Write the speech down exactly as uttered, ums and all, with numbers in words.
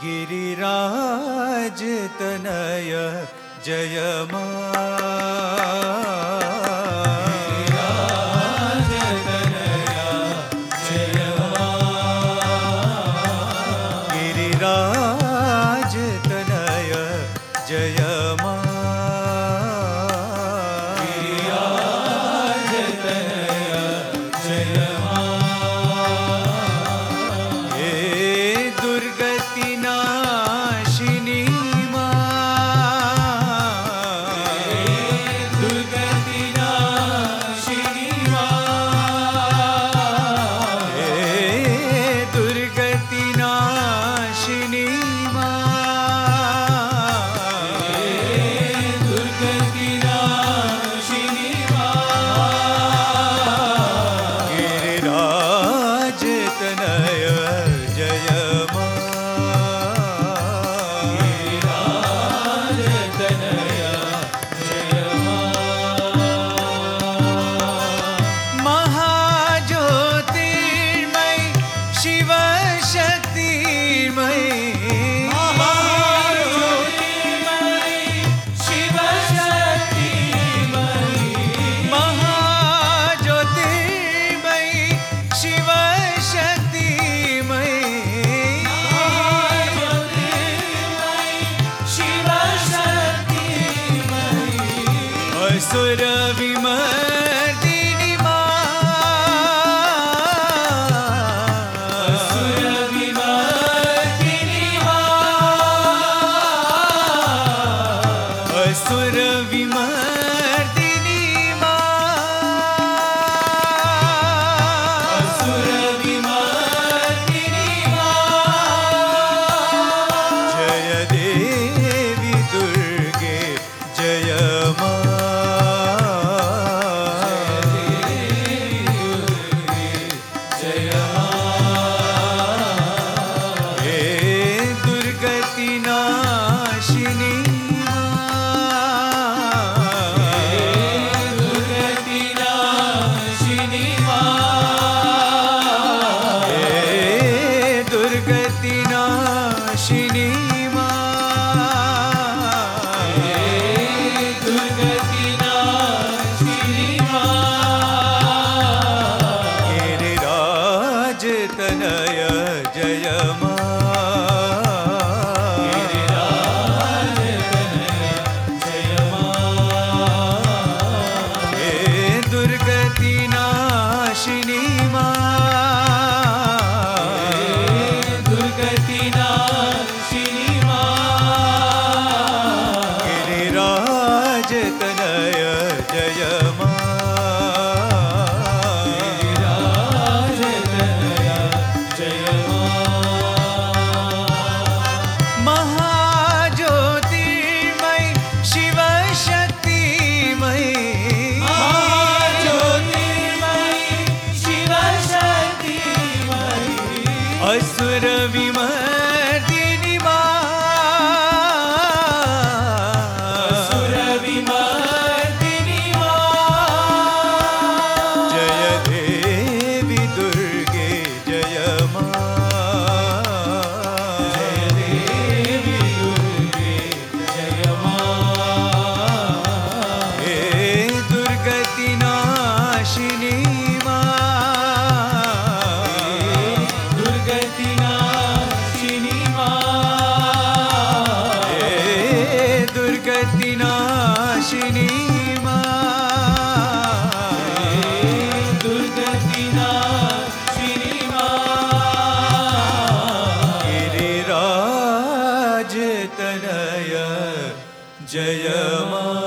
गिरिराज तनय जय गिरिराज तनय जय असुर विमर्दिनी असुर विमर्दिनी असुर विमर्दिनी असुर विमर्दिनी जय देवी दुर्गे जय मा तनय जय गिरिराज तनय जय हे दुर्गति नाशिनी दुर्गति नाशिनी गिरिराज तनय जय असुर विमर्दिनी असुर विमर्दिनी जय देवी दुर्गे जय जय देवी दुर्गे जय हे दुर्गति नाशिनी दुर्गति नाशिनी दुर्गति नाशिनी गिरिराज तनय जय मा।